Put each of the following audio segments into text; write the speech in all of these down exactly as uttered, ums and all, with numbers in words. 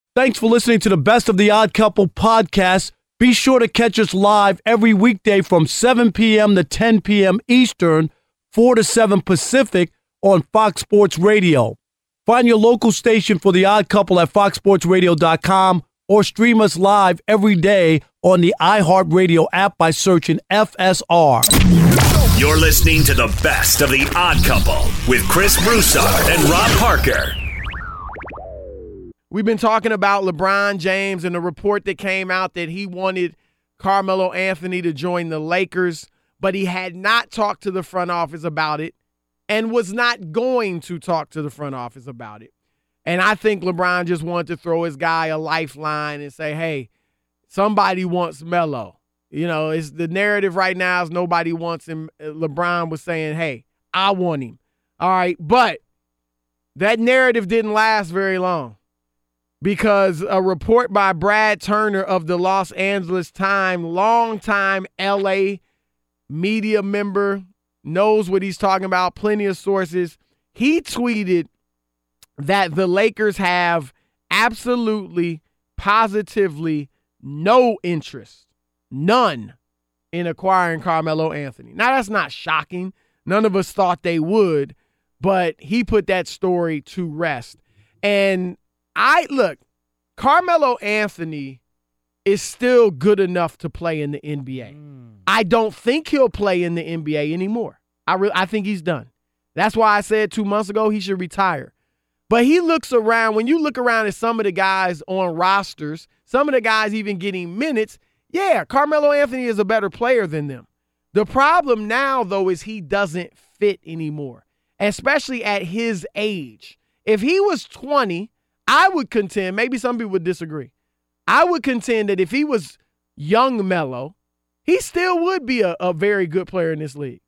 Thanks for listening to the Best of the Odd Couple podcast. Be sure to catch us live every weekday from seven p.m. to ten p.m. Eastern, four to seven Pacific on Fox Sports Radio. Find your local station for The Odd Couple at fox sports radio dot com or stream us live every day on the iHeartRadio app by searching F S R. You're listening to the Best of the Odd Couple with Chris Broussard and Rob Parker. We've been talking about LeBron James and the report that came out that he wanted Carmelo Anthony to join the Lakers, but he had not talked to the front office about it and was not going to talk to the front office about it. And I think LeBron just wanted to throw his guy a lifeline and say, hey, somebody wants Melo. You know, it's the narrative right now is nobody wants him. LeBron was saying, hey, I want him. All right, but that narrative didn't last very long. Because a report by Brad Turner of the Los Angeles Times, longtime L A media member, knows what he's talking about, plenty of sources. He tweeted that the Lakers have absolutely, positively no interest, none, in acquiring Carmelo Anthony. Now, that's not shocking. None of us thought they would, but he put that story to rest. And I look, Carmelo Anthony is still good enough to play in the N B A. Mm. I don't think he'll play in the N B A anymore. I re- I think he's done. That's why I said two months ago he should retire. But he looks around, when you look around at some of the guys on rosters, some of the guys even getting minutes, yeah, Carmelo Anthony is a better player than them. The problem now, though, is he doesn't fit anymore, especially at his age. If he was twenty, I would contend, maybe some people would disagree, I would contend that if he was young Melo, he still would be a, a very good player in this league.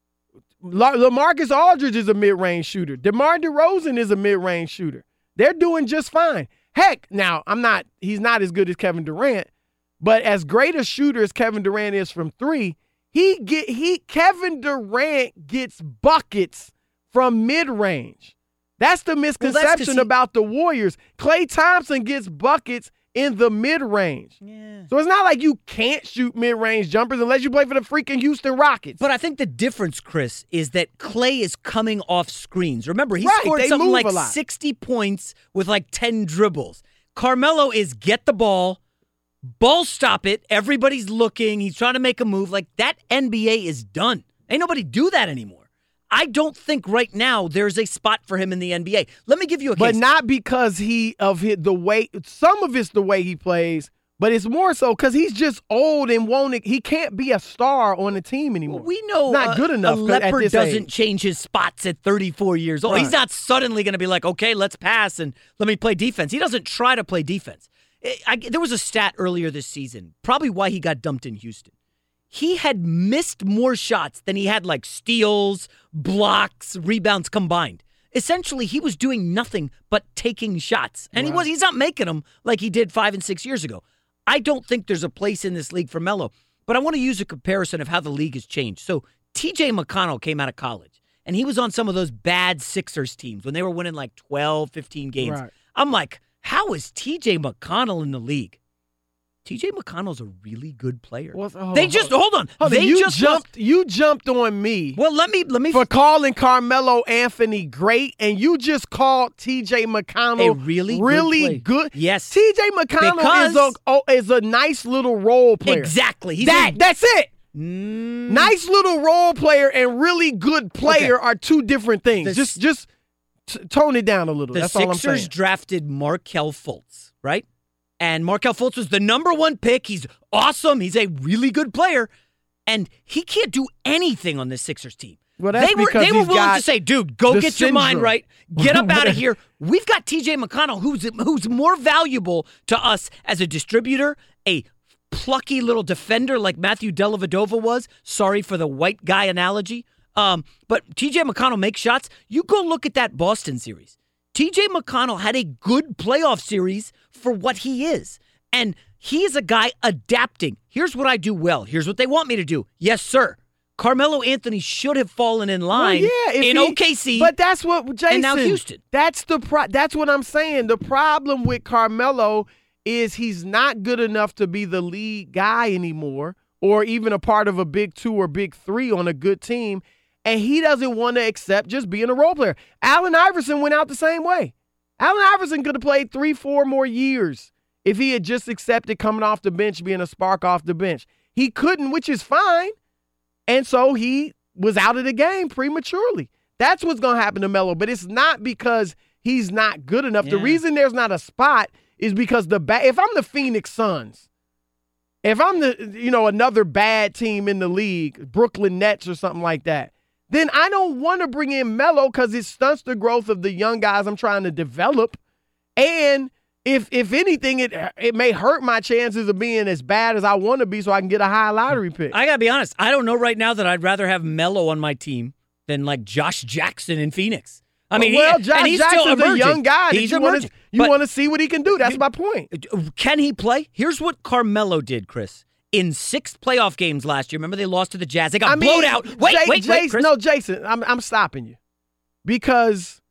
La- LaMarcus Aldridge is a mid-range shooter. DeMar DeRozan is a mid-range shooter. They're doing just fine. Heck, now, I'm not, he's not as good as Kevin Durant, but as great a shooter as Kevin Durant is from three, he get he Kevin Durant gets buckets from mid-range. That's the misconception well, that's he, about the Warriors. Klay Thompson gets buckets in the mid-range. Yeah. So it's not like you can't shoot mid-range jumpers unless you play for the freaking Houston Rockets. But I think the difference, Chris, is that Klay is coming off screens. Remember, he right, scored something like sixty points with like ten dribbles. Carmelo is get the ball, ball stop it, everybody's looking, he's trying to make a move. Like, that N B A is done. Ain't nobody do that anymore. I don't think right now there's a spot for him in the N B A. Let me give you a case. But not because he of his, the way – some of it's the way he plays, but it's more so because he's just old and won't – he can't be a star on the team anymore. Well, we know he's not uh, good enough a leopard doesn't age. change his spots at thirty-four years old. Right. He's not suddenly going to be like, okay, let's pass and let me play defense. He doesn't try to play defense. I, I, there was a stat earlier this season, probably why he got dumped in Houston. He had missed more shots than he had like steals, blocks, rebounds combined. Essentially, he was doing nothing but taking shots. And wow. he was he's not making them like he did five and six years ago. I don't think there's a place in this league for Melo. But I want to use a comparison of how the league has changed. So T J McConnell came out of college, and he was on some of those bad Sixers teams when they were winning like twelve, fifteen games. Right. I'm like, how is T J McConnell in the league? T J McConnell's a really good player. Well, oh, they just hold on. Hold they you just jumped. Lost. You jumped on me. Well, let me let me for calling Carmelo Anthony great, and you just called T J McConnell a really really good. good. Yes, T J McConnell because is a oh, is a nice little role player. Exactly. He's that a, that's it. Mm, nice little role player and really good player okay. are two different things. The, just just t- tone it down a little. The That's Sixers all I'm saying. drafted Markelle Fultz, right? And Markelle Fultz was the number one pick. He's awesome. He's a really good player. And he can't do anything on this Sixers team. Well, that's they were, because they were he's willing got to say, dude, go get syndrome. your mind right. Get up out of here. We've got T J McConnell, who's who's more valuable to us as a distributor, a plucky little defender like Matthew Dellavedova was. Sorry for the white guy analogy. Um, but T J McConnell makes shots. You go look at that Boston series. T J McConnell had a good playoff series for what he is. And he is a guy adapting. Here's what I do well. Here's what they want me to do. Yes, sir. Carmelo Anthony should have fallen in line well, yeah, in he, O K C. But that's what, Jason. And now Houston. That's, the pro- that's what I'm saying. The problem with Carmelo is he's not good enough to be the lead guy anymore or even a part of a big two or big three on a good team, and he doesn't want to accept just being a role player. Allen Iverson went out the same way. Allen Iverson could have played three, four more years if he had just accepted coming off the bench, being a spark off the bench. He couldn't, which is fine, and so he was out of the game prematurely. That's what's going to happen to Melo, but it's not because he's not good enough. Yeah. The reason there's not a spot is because the ba- if I'm the Phoenix Suns, if I'm the, you know, another bad team in the league, Brooklyn Nets or something like that, then I don't want to bring in Melo because it stunts the growth of the young guys I'm trying to develop. And if if anything, it it may hurt my chances of being as bad as I want to be so I can get a high lottery pick. I got to be honest. I don't know right now that I'd rather have Melo on my team than like Josh Jackson in Phoenix. I mean, well, he, Josh and he's Jackson's still emerging. a young guy. He's you emerging. You want to see what he can do. That's my point. Can he play? Here's what Carmelo did, Chris. In six playoff games last year, remember they lost to the Jazz. They got I mean, blowed out. Wait, Jay, wait, Jason, wait, Chris. No, Jason, I'm, I'm stopping you. Because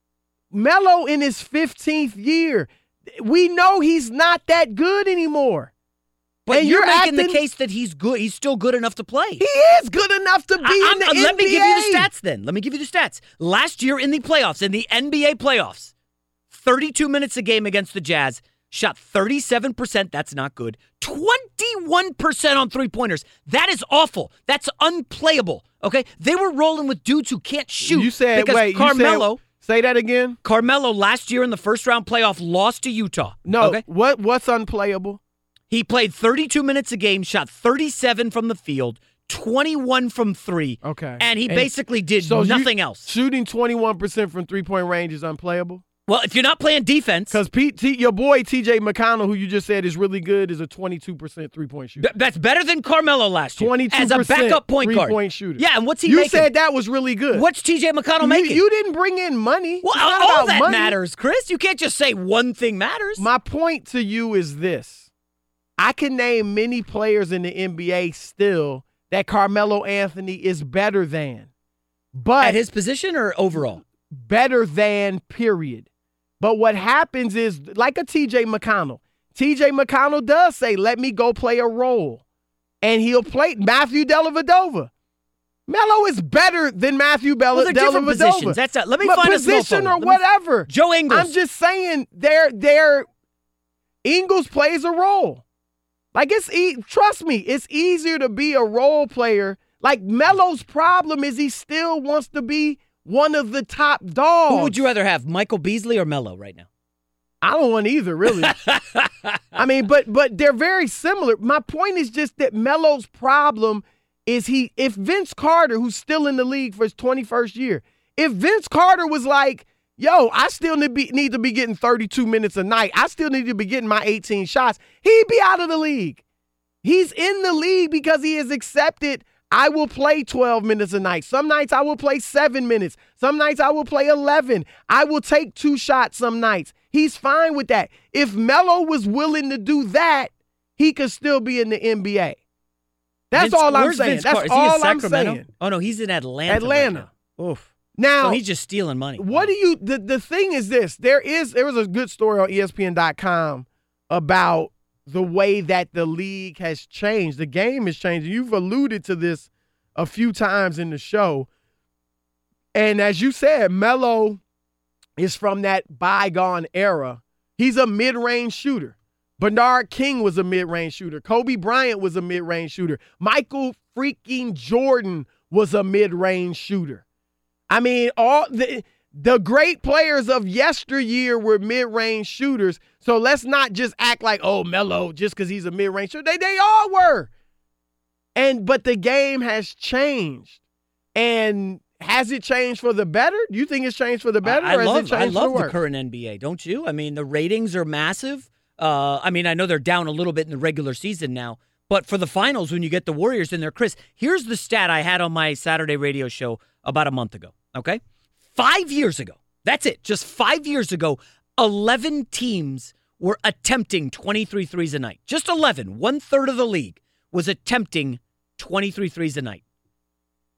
Melo in his fifteenth year, we know he's not that good anymore. But and you're, you're making acting, the case that he's good. He's still good enough to play. He is good enough to be I, in the let N B A. Let me give you the stats then. Let me give you the stats. Last year in the playoffs, in the N B A playoffs, thirty-two minutes a game against the Jazz, shot thirty-seven percent. That's not good. twenty-one percent on three-pointers. That is awful. That's unplayable. Okay? They were rolling with dudes who can't shoot. You said, because wait, Carmelo, you said, say that again? Carmelo last year in the first round playoff lost to Utah. No, okay? what what's unplayable? He played thirty-two minutes a game, shot thirty-seven from the field, twenty-one from three. Okay. And he and basically did so nothing you, else. Shooting twenty-one percent from three-point range is unplayable? Well, if you're not playing defense. Because your boy T J McConnell, who you just said is really good, is a twenty-two percent three-point shooter. B- that's better than Carmelo last year. twenty-two percent as a backup point guard. three-point shooter. Yeah, and what's he you making? You said that was really good. What's T J McConnell you, making? You didn't bring in money. Well, it's not all about that money. matters, Chris. You can't just say one thing matters. My point to you is this. I can name many players in the N B A still that Carmelo Anthony is better than. But at his position or overall? Better than, period. But what happens is, like a T J McConnell, T J McConnell does say, let me go play a role. And he'll play Matthew Dellavedova. Melo is better than Matthew Bell- well, they're Dellavedova. different positions. That's a, let me but find position a or whatever. Joe Ingles. I'm just saying, they're, they're, Ingles plays a role. Like, it's e- trust me, it's easier to be a role player. Like, Melo's problem is he still wants to be one of the top dogs. Who would you rather have, Michael Beasley or Melo right now? I don't want either, really. I mean, but but they're very similar. My point is just that Melo's problem is he, if Vince Carter, who's still in the league for his twenty-first year, if Vince Carter was like, yo, I still need, be, need to be getting thirty-two minutes a night. I still need to be getting my eighteen shots. He'd be out of the league. He's in the league because he has accepted, I will play twelve minutes a night. Some nights I will play seven minutes. Some nights I will play eleven. I will take two shots some nights. He's fine with that. If Melo was willing to do that, he could still be in the N B A. That's Vince, all I'm where's saying. Vince That's Carter? Is he all in I'm Sacramento? saying. Oh, no, he's in Atlanta. Atlanta. Right now. Oof. Now, so he's just stealing money. What do you the, the thing is this. There is there was a good story on E S P N dot com about the way that the league has changed. The game has changed. You've alluded to this a few times in the show. And as you said, Melo is from that bygone era. He's a mid-range shooter. Bernard King was a mid-range shooter. Kobe Bryant was a mid-range shooter. Michael freaking Jordan was a mid-range shooter. I mean, all the the great players of yesteryear were mid-range shooters. So let's not just act like, oh, Melo, just because he's a mid-range shooter. They they all were. And but the game has changed. And has it changed for the better? Do you think it's changed for the better? I, I or love, has it changed I love for the the worse? current N B A, don't you? I mean, the ratings are massive. Uh, I mean, I know they're down a little bit in the regular season now, but for the finals, when you get the Warriors in there, Chris, here's the stat I had on my Saturday radio show about a month ago, okay? Five years ago, that's it, just five years ago, eleven teams were attempting twenty-three threes a night. Just eleven, one-third of the league was attempting twenty-three threes a night.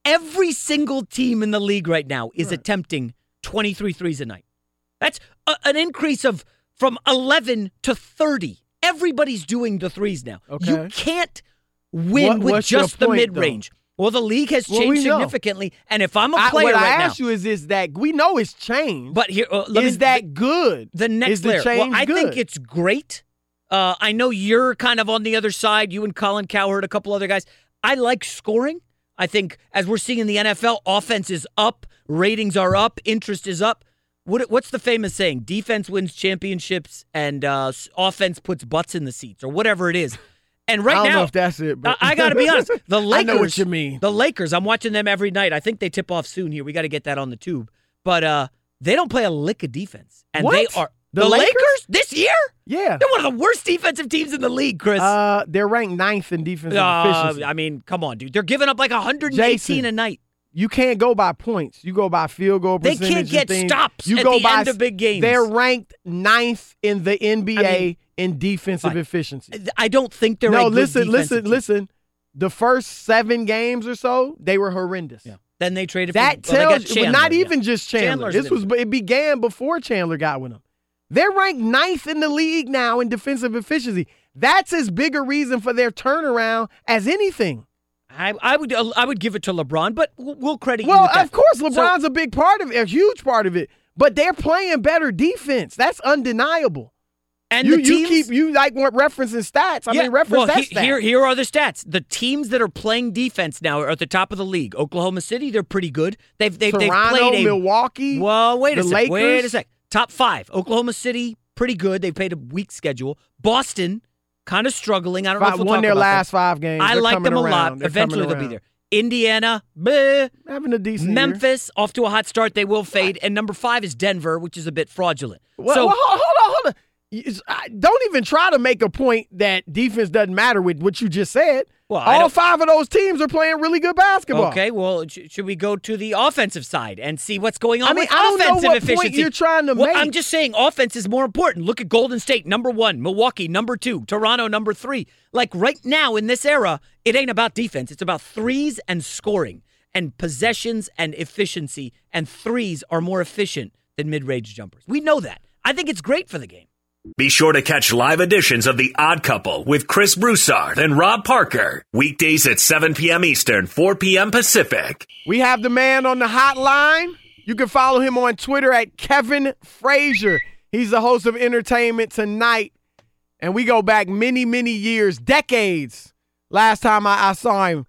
Every single team in the league right now is right. attempting twenty-three threes a night. That's a, an increase of from eleven to thirty. Everybody's doing the threes now. Okay. You can't win What- with what's your just the point, mid-range. Well, the league has Well, changed we know. significantly, and if I'm a I, player what right I now, ask you is, is that we know it's changed. but here, uh, let is me, that good? the next is the layer? change Well, I good? think it's great. Uh, I know you're kind of on the other side. You and Colin Cowherd, a couple other guys. I like scoring. I think as we're seeing in the N F L, offense is up, ratings are up, interest is up. What, what's the famous saying? Defense wins championships and uh, offense puts butts in the seats, or whatever it is. And right I don't now, know if that's it. But I, I got to be honest. The Lakers, I know what you mean. The Lakers, I'm watching them every night. I think they tip off soon here. We got to get that on the tube. But uh, they don't play a lick of defense, and What? they are The the, Lakers? Lakers this year. Yeah. They're one of the worst defensive teams in the league, Chris. Uh, they're ranked ninth in defensive Uh, efficiency. I mean, come on, dude. They're giving up like one hundred eighteen Jason, a night. You can't go by points. You go by field goal They percentage. can't get and things. stops you at go the by, end of big games. They're ranked ninth in the N B A I mean, in defensive fine. efficiency. I don't think they're No, a good listen, defensive listen, team. listen. The first seven games or so, they were horrendous. Yeah. Then they traded That for well, they got tells you, Chandler, but not yeah. even just Chandler. Chandler's This was an it began before Chandler got with them. They're ranked ninth in the league now in defensive efficiency. That's as big a reason for their turnaround as anything. I, I would I would give it to LeBron, but we'll, we'll credit you Well, with that. of course, So- LeBron's a big part of it, a huge part of it. But they're playing better defense. That's undeniable. and you the teams, you keep you like want referencing stats. I yeah, mean, reference well, that he- stat. here here are the stats. The teams that are playing defense now are at the top of the league. Oklahoma City, they're pretty good. They've they've, Toronto, they've played a Milwaukee. Well, wait a the sec. Wait Lakers. a sec. Top five. Oklahoma City, pretty good. They've played a weak schedule. Boston, kind of struggling. I don't know Five, if we'll won talk their about last them. five games. I They're like them coming a around. lot. They're Eventually coming they'll be around. there. Indiana, bleh. Having a decent year. Memphis, off to a hot start. They will fade. And number five is Denver, which is a bit fraudulent. Well, so well, hold, hold on, hold on. It's- I- Don't even try to make a point that defense doesn't matter with what you just said. Well, I All don't- five of those teams are playing really good basketball. Okay, well, sh- should we go to the offensive side and see what's going on I mean, with I don't know offensive what efficiency? point you're trying to well, make. I'm just saying offense is more important. Look at Golden State, number one, Milwaukee, number two, Toronto, number three. Like right now in this era, it ain't about defense. It's about threes and scoring and possessions and efficiency, and threes are more efficient than mid-range jumpers. We know that. I think it's great for the game. Be sure to catch live editions of The Odd Couple with Chris Broussard and Rob Parker. Weekdays at seven p.m. Eastern, four p.m. Pacific. We have the man on the hotline. You can follow him on Twitter at Kevin Frazier. He's the host of Entertainment Tonight. And we go back many, many years, decades. Last time I, I saw him.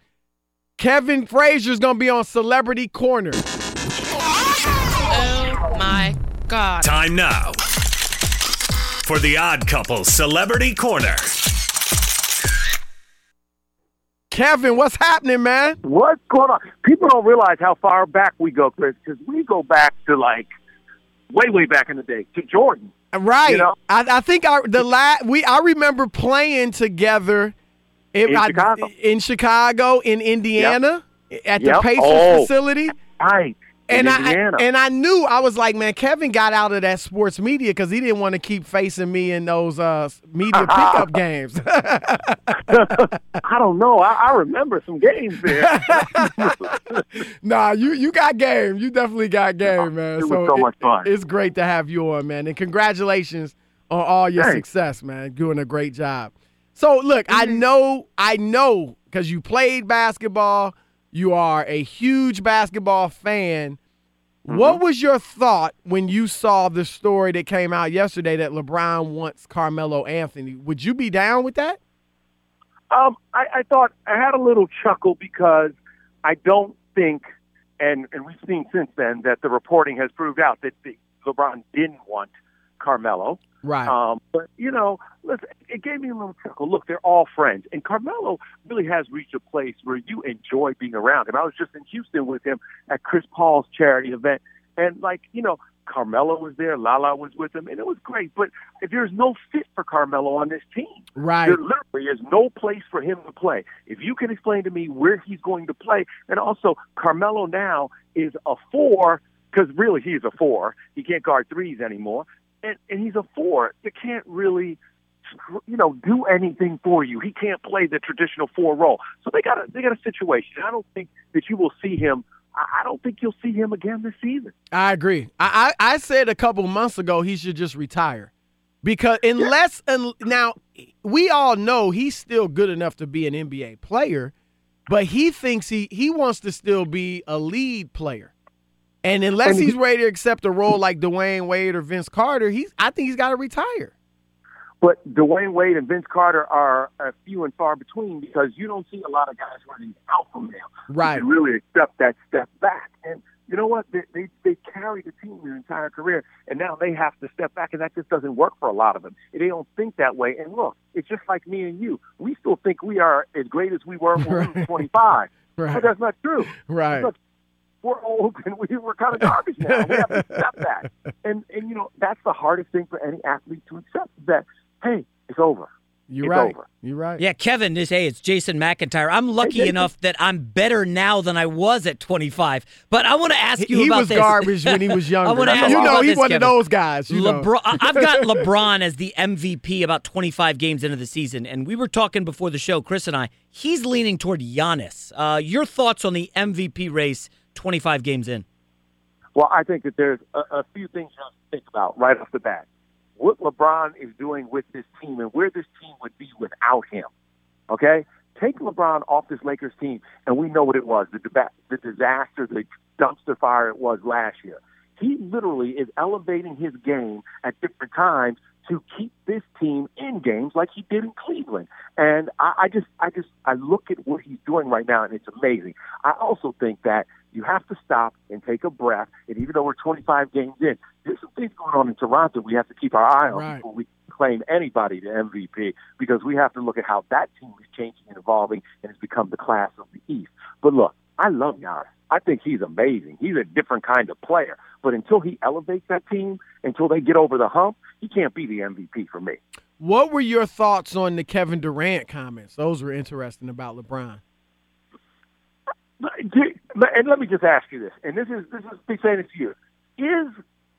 Kevin Frazier's going to be on Celebrity Corner. Oh my God. Time now for The Odd Couple Celebrity Corner. Kevin, what's happening, man? What's going on? People don't realize how far back we go, Chris, because we go back to like way, way back in the day to Jordan. Right. You know? I, I think I, the la- we I remember playing together it- In I- Chicago. in Chicago, in Indiana, at the Yep. Pacers Oh. facility. Right. And in I Indiana. and I knew I was like, man, Kevin got out of that sports media because he didn't want to keep facing me in those uh, media pickup games. I don't know. I, I remember some games there. Nah, you you got game. You definitely got game, man. It was so much fun. It's great to have you on, man. And congratulations on all your Thanks. success, man. Doing a great job. So look, I know, I know, because you played basketball. You are a huge basketball fan. Mm-hmm. What was your thought when you saw the story that came out yesterday that LeBron wants Carmelo Anthony? Would you be down with that? Um, I, I thought I had a little chuckle because I don't think, and, and we've seen since then that the reporting has proved out that the, LeBron didn't want Carmelo. Right. Um, but, you know, listen, it gave me a little chuckle. Look, they're all friends. And Carmelo really has reached a place where you enjoy being around him. I was just in Houston with him at Chris Paul's charity event. And, like, you know, Carmelo was there. Lala was with him. And it was great. But there's no fit for Carmelo on this team. Right. There literally is no place for him to play. If you can explain to me where he's going to play. And also, Carmelo now is a four, because really he is a four. He can't guard threes anymore. And, and he's a four that can't really you know, do anything for you. He can't play the traditional four role. So they got a they got a situation. I don't think that you will see him. I don't think you'll see him again this season. I agree. I I, I said a couple months ago he should just retire because unless yeah. un, now we all know he's still good enough to be an N B A player, but he thinks he he wants to still be a lead player. And unless he's ready to accept a role like Dwayne Wade or Vince Carter, he's I think he's got to retire. But Dwayne Wade and Vince Carter are a few and far between because you don't see a lot of guys running alpha male right. who can really accept that step back. And you know what? They, they they carry the team their entire career, and now they have to step back, and that just doesn't work for a lot of them. They don't think that way. And look, it's just like me and you. We still think we are as great as we were when right. we were twenty-five. Right. But that's not true. Right. Look, we're old and we, we're kind of garbage now. We have to accept that. And, and, you know, that's the hardest thing for any athlete to accept is that, hey, it's over. You're it's right. over. You're right. Yeah, Kevin, this hey, it's Jason McIntyre. I'm lucky hey, enough that I'm better now than I was at twenty-five. But I want to ask you he about was this. garbage when he was younger. I want to ask you you know, about he's this, one Kevin. of those guys. You LeBron, know. I've got LeBron as the M V P about twenty-five games into the season, and we were talking before the show, Chris and I. He's leaning toward Giannis. Uh, your thoughts on the M V P race twenty-five games in? Well, I think that there's a, a few things you have to think about right off the bat. What LeBron is doing with this team and where this team would be without him, okay? Take LeBron off this Lakers team, and we know what it was, the, deba- the disaster, the dumpster fire it was last year. He literally is elevating his game at different times to keep this team in games like he did in Cleveland. And I, I just, I just, I look at what he's doing right now, and it's amazing. I also think that you have to stop and take a breath. And even though we're twenty-five games in, there's some things going on in Toronto we have to keep our eye on right. before we claim anybody to M V P, because we have to look at how that team is changing and evolving and has become the class of the East. But look, I love Giannis. I think he's amazing. He's a different kind of player. But until he elevates that team, until they get over the hump, he can't be the M V P for me. What were your thoughts on the Kevin Durant comments? Those were interesting about LeBron. And let me just ask you this, and this is this is me saying it to you. Is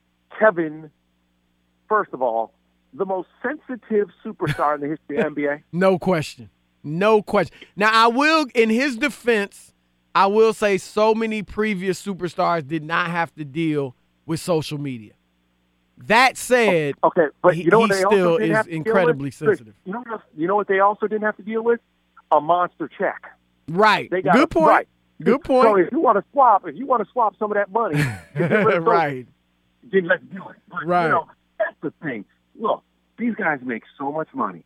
Kevin, first of all, the most sensitive superstar in the history of the N B A? No question. No question. Now, I will, in his defense, I will say so many previous superstars did not have to deal with social media. That said, okay, but you know he, what he they still also didn't is have to incredibly deal with? sensitive. You know, what, you know what they also didn't have to deal with? A monster check. Right. They got Good a, point. Right. Good point. So if you want to swap, if you want to swap some of that money, right. then let's do it. But, right. You know, that's the thing. Look, these guys make so much money,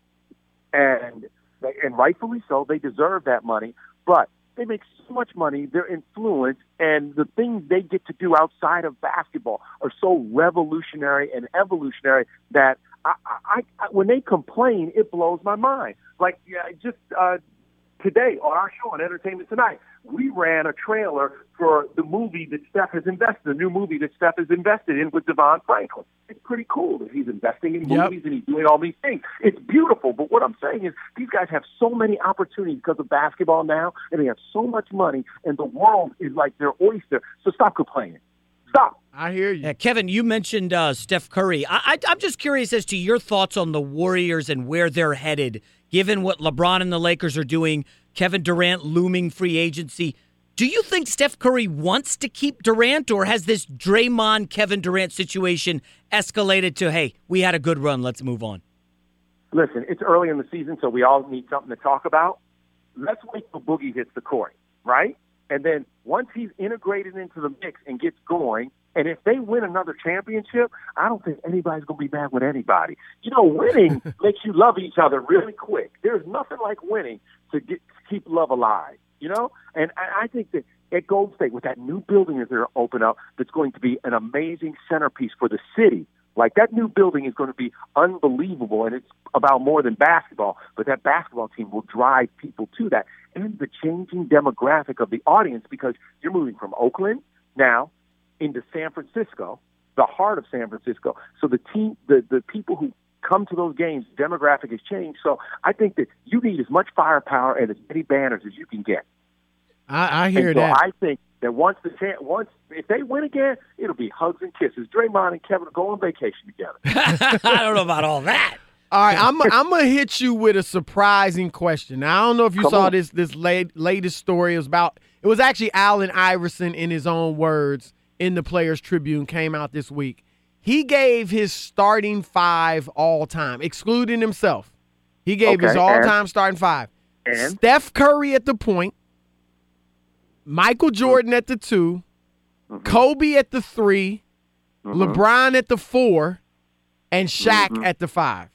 and they, and rightfully so. They deserve that money, but they make so much money. Their influence and the things they get to do outside of basketball are so revolutionary and evolutionary that I, I, I when they complain, it blows my mind. Like yeah, just. Uh, Today, on our show on Entertainment Tonight, we ran a trailer for the movie that Steph has invested, the new movie that Steph has invested in with Devon Franklin. It's pretty cool that he's investing in Yep. movies and he's doing all these things. It's beautiful, but what I'm saying is these guys have so many opportunities because of basketball now, and they have so much money, and the world is like their oyster, so stop complaining. Stop. I hear you. Yeah, Kevin, you mentioned uh, Steph Curry. I, I, I'm just curious as to your thoughts on the Warriors and where they're headed, given what LeBron and the Lakers are doing, Kevin Durant looming free agency. Do you think Steph Curry wants to keep Durant, or has this Draymond, Kevin Durant situation escalated to, hey, we had a good run, let's move on? Listen, it's early in the season, so we all need something to talk about. Let's wait till Boogie hits the court, right? And then once he's integrated into the mix and gets going, and if they win another championship, I don't think anybody's going to be mad with anybody. You know, winning makes you love each other really quick. There's nothing like winning to, get, to keep love alive, you know? And I, I think that at Golden State, with that new building that they're open up, that's going to be an amazing centerpiece for the city. Like, that new building is going to be unbelievable, and it's about more than basketball, but that basketball team will drive people to that. And the changing demographic of the audience, because you're moving from Oakland now into San Francisco, the heart of San Francisco. So the team, the, the people who come to those games, demographic has changed. So I think that you need as much firepower and as many banners as you can get. I, I hear and so that. I think that once the chance, once if they win again, it'll be hugs and kisses. Draymond and Kevin will go on vacation together. I don't know about all that. All right, I'm I'm gonna hit you with a surprising question. Now, I don't know if you Come saw on. this this late, latest story. It was about it was actually Allen Iverson in his own words in the Players Tribune, came out this week. He gave his starting five all time, excluding himself. He gave Okay, his all time starting five. And? Steph Curry at the point, Michael Jordan at the two, Mm-hmm. Kobe at the three, Mm-hmm. LeBron at the four, and Shaq Mm-hmm. at the five.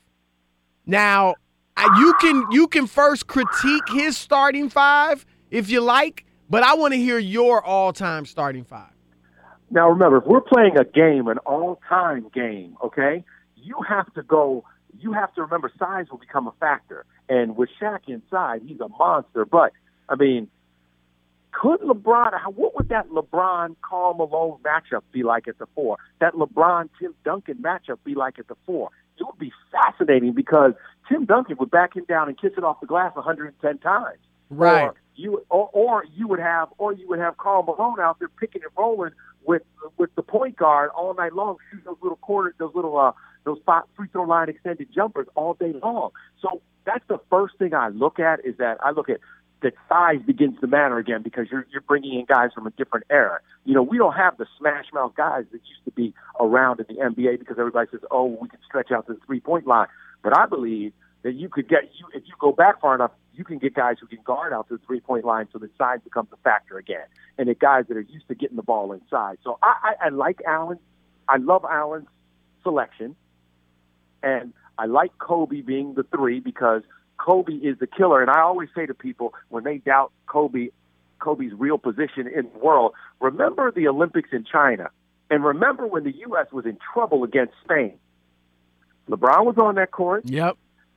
Now, I- you can you can first critique his starting five if you like, but I want to hear your all-time starting five. Now, remember, if we're playing a game, an all-time game, okay, you have to go, you have to remember size will become a factor. And with Shaq inside, he's a monster. But, I mean, could LeBron, how- what would that LeBron-Karl Malone matchup be like at the four? That LeBron-Tim Duncan matchup be like at the four? It would be fascinating because Tim Duncan would back him down and kiss it off the glass one hundred ten times. Right. Or you, or, or you would have, or you would have Karl Malone out there picking and rolling with with the point guard all night long, shooting those little corner, those little uh, those five free throw line extended jumpers all day long. So that's the first thing I look at is that I look at that size begins to matter again because you're you're bringing in guys from a different era. You know, we don't have the smash mouth guys that used to be around in the N B A because everybody says, oh, we can stretch out to the three point line. But I believe that you could get you if you go back far enough, you can get guys who can guard out to the three point line, so the size becomes a factor again, and the guys that are used to getting the ball inside. So I, I, I like Allen. I love Allen's selection, and I like Kobe being the three because Kobe is the killer. And I always say to people when they doubt Kobe, Kobe's real position in the world, remember the Olympics in China, and remember when the U S was in trouble against Spain. LeBron was on that court. Yep.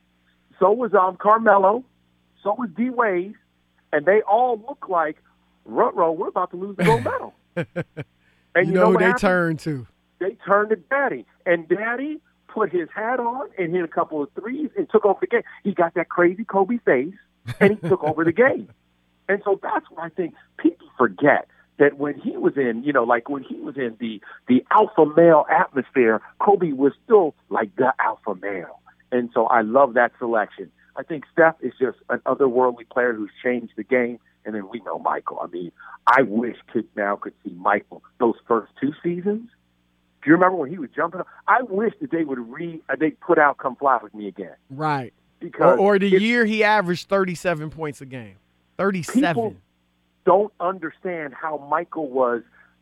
So was um, Carmelo. So was D. Wade. And they all look like, ruh-roh, we're about to lose the gold medal. And You, you, know, know who what they happened? turned to. They turned to Daddy. And Daddy put his hat on and hit a couple of threes and took over the game. He got that crazy Kobe face, and he took over the game. And so that's why I think people forget that when he was in, you know, like when he was in the, the alpha male atmosphere, Kobe was still like the alpha male. And so I love that selection. I think Steph is just an otherworldly player who's changed the game. And then we know Michael. I mean, I wish kids now could see Michael those first two seasons. Do you remember when he was jumping up? I wish that they would re uh, they put out "Come Fly with Me" again. Right. Because Or, or the it- year he averaged thirty-seven points a game. thirty-seven. People don't understand how Michael was.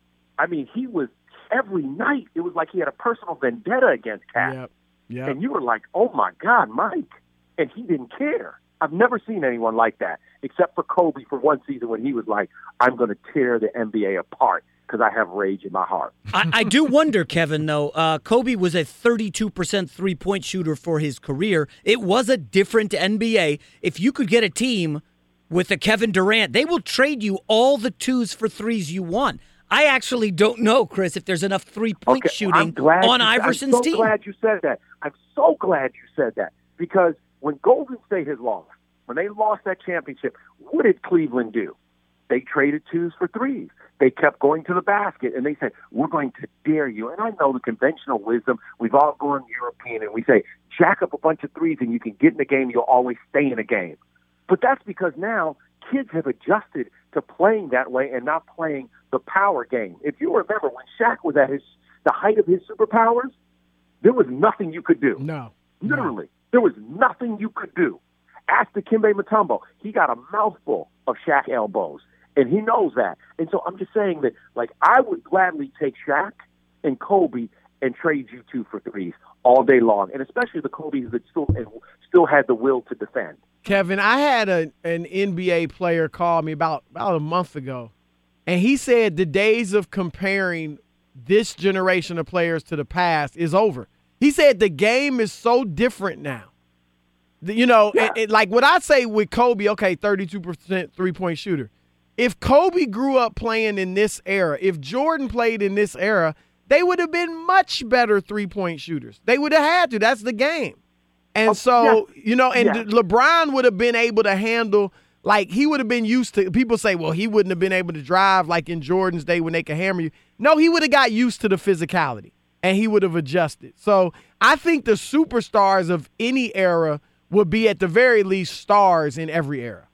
I mean, he was every night. It was like he had a personal vendetta against Cat. Yep. Yep. And you were like, oh, my God, Mike. And he didn't care. I've never seen anyone like that, except for Kobe for one season when he was like, I'm going to tear the N B A apart because I have rage in my heart. I, I do wonder, Kevin, though. Uh, Kobe was a thirty-two percent three-point shooter for his career. It was a different N B A. If you could get a team with a Kevin Durant, they will trade you all the twos for threes you want. I actually don't know, Chris, if there's enough three-point Okay, shooting I'm glad on you, Iverson's I'm so team. glad you said that. I'm so glad you said that because when Golden State has lost, when they lost that championship, what did Cleveland do? They traded twos for threes. They kept going to the basket, and they said, we're going to dare you. And I know the conventional wisdom. We've all gone European, and we say, jack up a bunch of threes, and you can get in the game. You'll always stay in a game. But that's because now kids have adjusted to playing that way and not playing the power game. If you remember, when Shaq was at his the height of his superpowers, there was nothing you could do. No. Literally. There was nothing you could do. Ask Dikembe Mutombo. He got a mouthful of Shaq elbows, and he knows that. And so I'm just saying that, like, I would gladly take Shaq and Kobe and trade you two for threes all day long, and especially the Kobe's that still and still had the will to defend. Kevin, I had a, an N B A player call me about, about a month ago, and he said the days of comparing this generation of players to the past is over. He said the game is so different now. The- You know, Yeah. it, it, like what I say with Kobe, okay, thirty-two percent three-point shooter. If Kobe grew up playing in this era, if Jordan played in this era, they would have been much better three-point shooters. They would have had to. That's the game. And Oh, so, you know, and Yeah. LeBron would have been able to handle, like, he would have been used to, people say, well, he wouldn't have been able to drive like in Jordan's day when they could hammer you. No, he would have got used to the physicality. and he would have adjusted. So I think the superstars of any era would be at the very least stars in every era.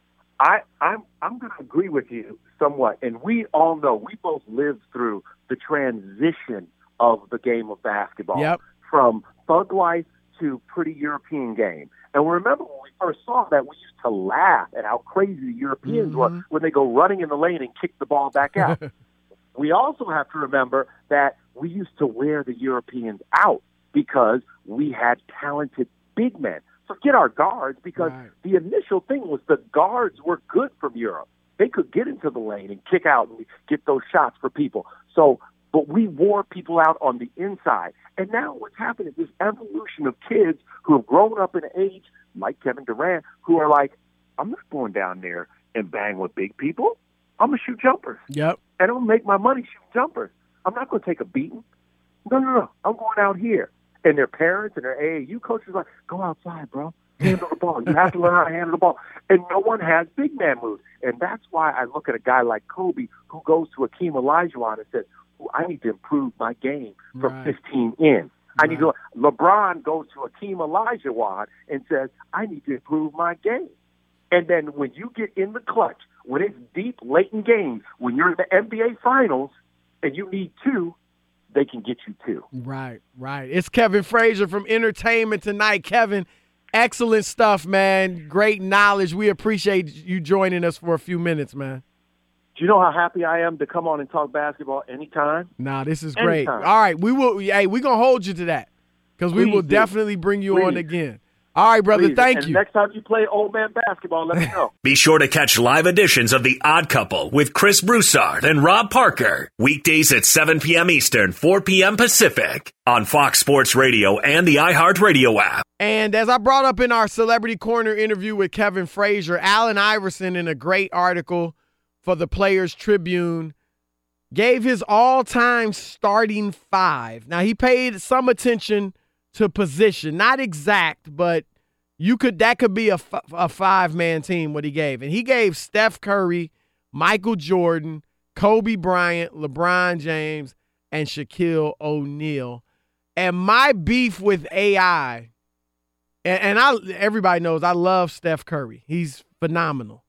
I, I'm I'm going to agree with you somewhat, and we all know we both lived through the transition of the game of basketball Yep. from thug life to pretty European game. And remember when we first saw that, we used to laugh at how crazy the Europeans Mm-hmm. were when they go running in the lane and kick the ball back out. We also have to remember that we used to wear the Europeans out because we had talented big men. Forget our guards, because Right. the initial thing was the guards were good from Europe. They could get into the lane and kick out and get those shots for people. So, but we wore people out on the inside. And now what's happened is this evolution of kids who have grown up in age, like Kevin Durant, who are like, I'm not going down there and bang with big people. I'm going to shoot jumpers. Yep. And I'm going to make my money shooting jumpers. I'm not going to take a beating. No, no, no. I'm going out here. And their parents and their A A U coaches are like, go outside, bro. Handle the ball. You have to learn how to handle the ball. And no one has big man moves. And that's why I look at a guy like Kobe who goes to Akeem Olajuwon and says, oh, I need to improve my game from Right. fifteen in. I Right. need to. LeBron goes to Akeem Olajuwon and says, I need to improve my game. And then when you get in the clutch, when it's deep, late in games, when you're in the N B A Finals and you need two, they can get you two. Right, right. It's Kevin Frazier from Entertainment Tonight. Kevin, excellent stuff, man. Great knowledge. We appreciate you joining us for a few minutes, man. Do you know how happy I am to come on and talk basketball anytime? Nah, this is great. Anytime. All right, we will. Hey, we're gonna hold you to that because we Please will do. definitely bring you on Please. again. All right, brother. Please. Thank and you. Next time you play old man basketball, let me know. Be sure to catch live editions of The Odd Couple with Chris Broussard and Rob Parker. Weekdays at seven p.m. Eastern, four p.m. Pacific on Fox Sports Radio and the iHeartRadio app. And as I brought up in our Celebrity Corner interview with Kevin Frazier, Allen Iverson, in a great article for the Players Tribune, gave his all-time starting five. Now, he paid some attention to position, not exact, but you could that could be a, f- a five-man team, what he gave. And he gave Steph Curry, Michael Jordan, Kobe Bryant, LeBron James, and Shaquille O'Neal. And my beef with A I, and, and I everybody knows I love Steph Curry. He's phenomenal.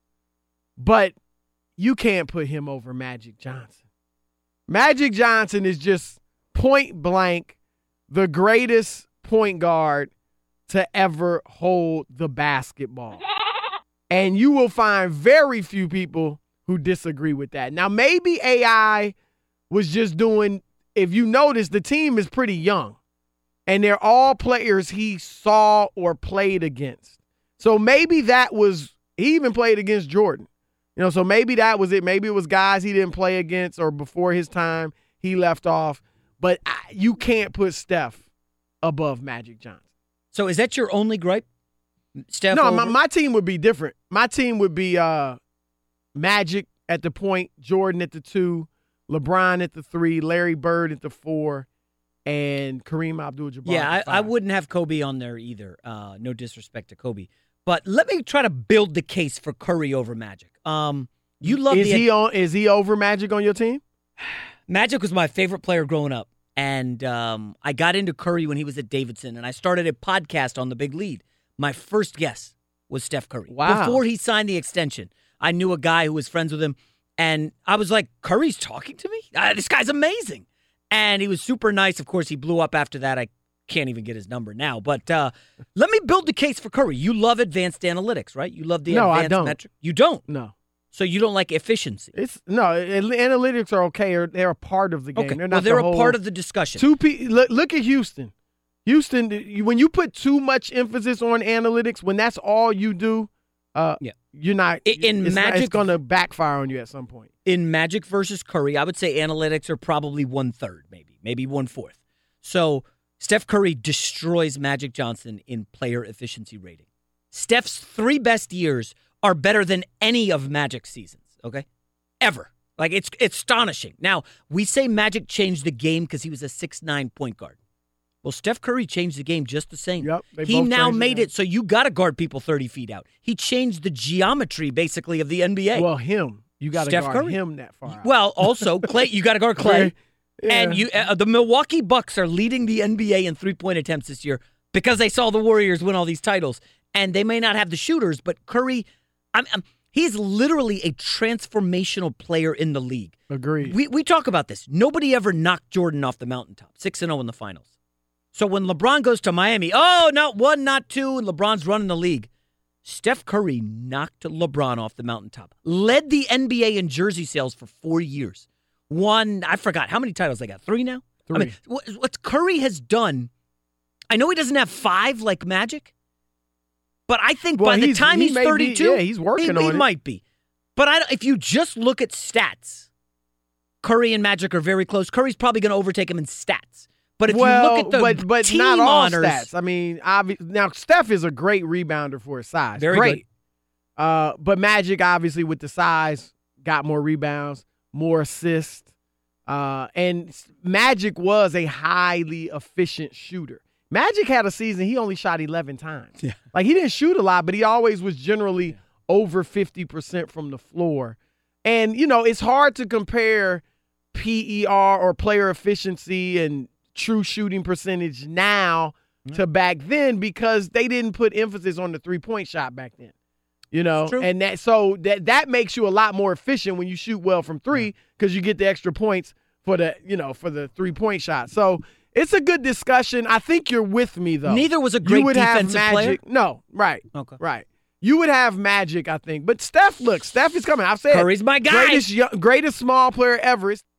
But you can't put him over Magic Johnson. Magic Johnson is just point blank the greatest point guard to ever hold the basketball. And you will find very few people who disagree with that. Now, maybe A I was just doing, if you notice, the team is pretty young. And they're all players he saw or played against. So maybe that was, he even played against Jordan. You know, so maybe that was it. Maybe it was guys he didn't play against or before his time he left off. But I, you can't put Steph above Magic Johnson. So is that your only gripe, Steph? No, over? my, my team would be different. My team would be uh, Magic at the point, Jordan at the two, LeBron at the three, Larry Bird at the four, and Kareem Abdul-Jabbar. Yeah, at the I, I five. wouldn't have Kobe on there either. Uh, no disrespect to Kobe. But let me try to build the case for Curry over Magic. Um, you love Is the he on? Is he over Magic on your team? Magic was my favorite player growing up. And um, I got into Curry when he was at Davidson, and I started a podcast on the Big Lead. My first guest was Steph Curry. Wow. Before he signed the extension, I knew a guy who was friends with him, and I was like, Curry's talking to me? Uh, this guy's amazing. And he was super nice. Of course, he blew up after that. I can't even get his number now. But uh, let me build the case for Curry. You love advanced analytics, right? You love the No, I advanced don't. metric. You don't? No. So you don't like efficiency? It's no it- analytics are okay. Or they're a part of the game. Okay, They're well, not they're the a whole, part of the discussion. Two pe- look, look at Houston. Houston, you- when you put too much emphasis on analytics, when that's all you do, uh, Yeah. you're not. I- in it's not- Magic- it's going to backfire on you at some point. In Magic versus Curry, I would say analytics are probably one-third, maybe, maybe one-fourth. So Steph Curry destroys Magic Johnson in player efficiency rating. Steph's three best years are better than any of Magic's seasons, okay? Ever. Like, it's, it's astonishing. Now, we say Magic changed the game because he was a six nine point guard. Well, Steph Curry changed the game just the same. Yep, they he both now changed the made game. it so you got to guard people thirty feet out. He changed the geometry, basically, of the N B A. Well, him. You got to Steph guard Curry. him that far out. Well, also, Clay, you got to guard Clay. Yeah. And you, uh, the Milwaukee Bucks are leading the N B A in three-point attempts this year because they saw the Warriors win all these titles. And they may not have the shooters, but Curry, I'm, I'm, he's literally a transformational player in the league. Agreed. We we talk about this. Nobody ever knocked Jordan off the mountaintop. six and oh in the finals. So when LeBron goes to Miami, oh, not one, not two, and LeBron's running the league. Steph Curry knocked LeBron off the mountaintop. Led the N B A in jersey sales for four years. Won, I forgot, how many titles they got? Three now? Three. I mean, what, what Curry has done, I know he doesn't have five like Magic, but I think Well, by the he's- time he he's may be- thirty-two, yeah, he's working he, on he it. might be. But I, don't- if you just look at stats, Curry and Magic are very close. Curry's probably going to overtake him in stats. But if well, you look at the but, but team not all honors, stats. I mean, obvi- now Steph is a great rebounder for his size. Very great. good. Uh, but Magic, obviously, with the size, got more rebounds, more assists. Uh, and Magic was a highly efficient shooter. Magic had a season he only shot eleven times. Yeah. Like, he didn't shoot a lot, but he always was generally over fifty percent from the floor. And, you know, it's hard to compare P E R or player efficiency and true shooting percentage now Mm-hmm. to back then because they didn't put emphasis on the three-point shot back then. You know, It's true. and that so that that makes you a lot more efficient when you shoot well from three because you get the extra points for the, you know, for the three-point shot. So it's a good discussion. I think you're with me, though. neither was a You great would have defensive player. Magic. No, right. Okay. Right. You would have Magic, I think. But Steph, look, Steph is coming. I've said Curry's my guy. Greatest, young, greatest small player ever. It's